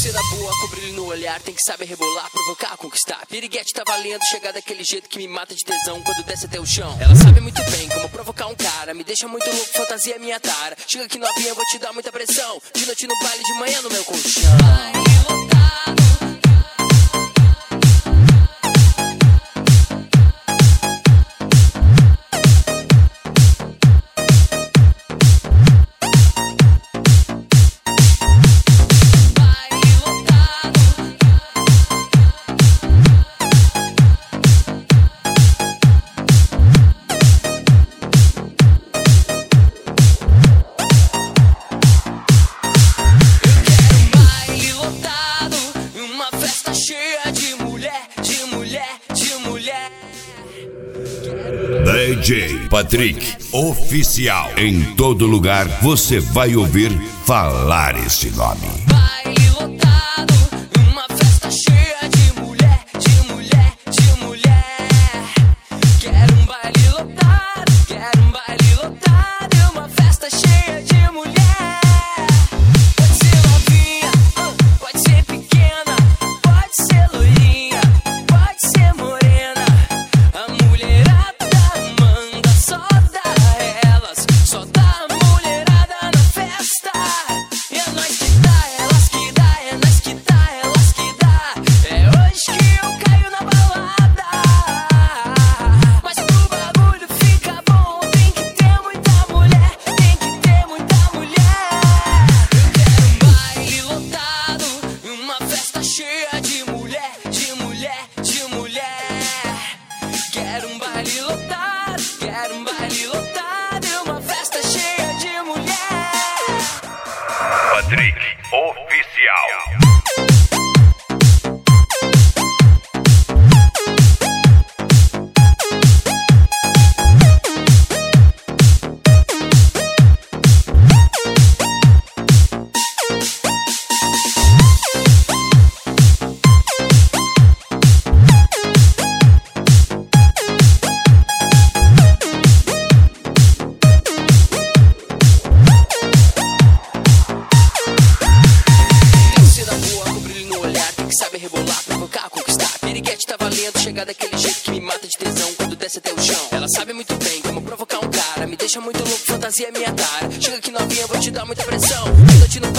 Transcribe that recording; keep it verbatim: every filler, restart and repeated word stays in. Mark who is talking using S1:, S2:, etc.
S1: Cera boa com brilho no olhar, tem que saber rebolar, provocar, conquistar. Piriguete tá valendo, chegar daquele jeito que me mata de tesão quando desce até o chão. Ela sabe muito bem como provocar um cara, me deixa muito louco, fantasia minha tara. Chega aqui novinha, vou te dar muita pressão. De noite no baile, de manhã no meu colchão.
S2: D J Patrick Oficial. Em todo lugar você vai ouvir falar esse nome.
S1: Baile lotado, uma festa cheia de mulher, de mulher, de mulher. Quero um baile lotado, quero um baile lotado e uma festa cheia de mulher. Pode ser novinha, pode ser pequena, pode ser loirinha, pode ser morena. A mulherada manda, só dá elas, só dá a mulherada na festa. E é nós que dá, elas que dá, é nós que dá, elas que dá. É hoje que eu caio na balada. Mas pro bagulho fica bom, tem que ter muita mulher, tem que ter muita mulher. Eu quero um baile lotado, uma festa cheia de mulher, de mulher, de mulher. Quero um baile lotado, quero um baile lotado e uma festa cheia de mulher.
S2: Patrick Oficial.
S1: Cera boa com brilho no olhar, tem que saber rebolar, provocar, conquistar. Piriguete tá valendo, chegar daquele jeito que me mata de tesão quando desce até o chão. Ela sabe muito bem como provocar um cara, me deixa muito louco, fantasia minha tara. Chega aqui novinha, vou te dar muita pressão. De noite no